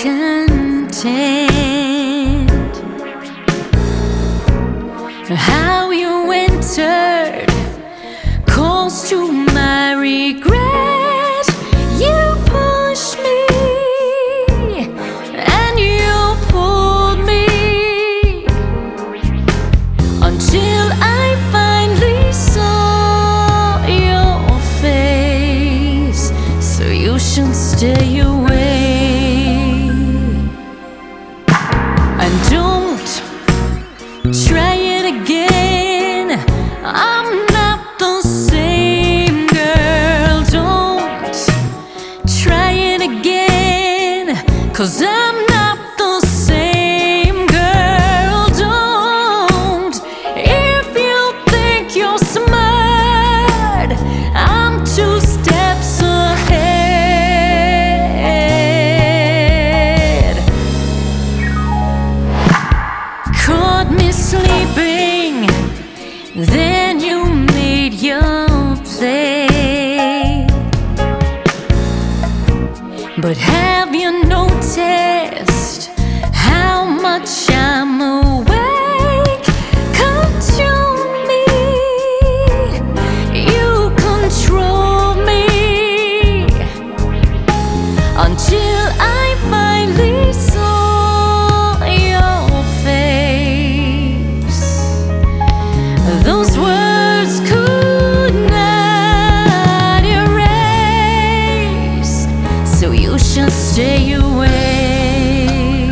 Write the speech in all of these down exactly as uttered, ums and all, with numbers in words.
content. How you entered calls to my regret. You pushed me and you pulled me until I finally saw your face. So you should stay away and don't try it again. I'm not the same girl. Don't try it again, 'cause I'm not the same girl. Don't. If you think you're smart, I'm two steps ahead. Caught me sleeping, then you made your play. But have you noticed how much I'm awake? Control me, you control me until I finally saw your face. Those words could not erase, so you should stay away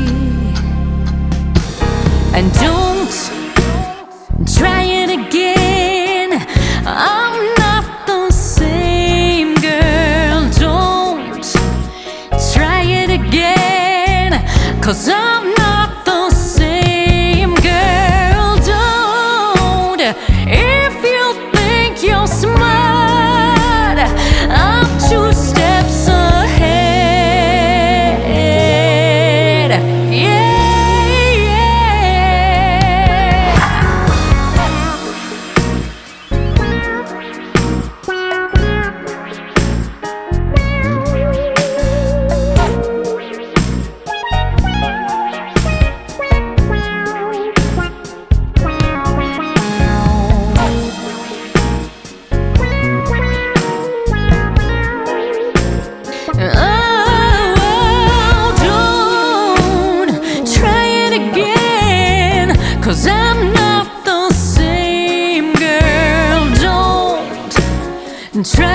and don't try it again. I'm not the same girl. Don't try it again, 'cause I'm not the same girl. Don't. If you think you're smart, I'm two steps ahead. Yeah, yeah. Oh, don't try it again, 'cause I'm not the same girl. Don't try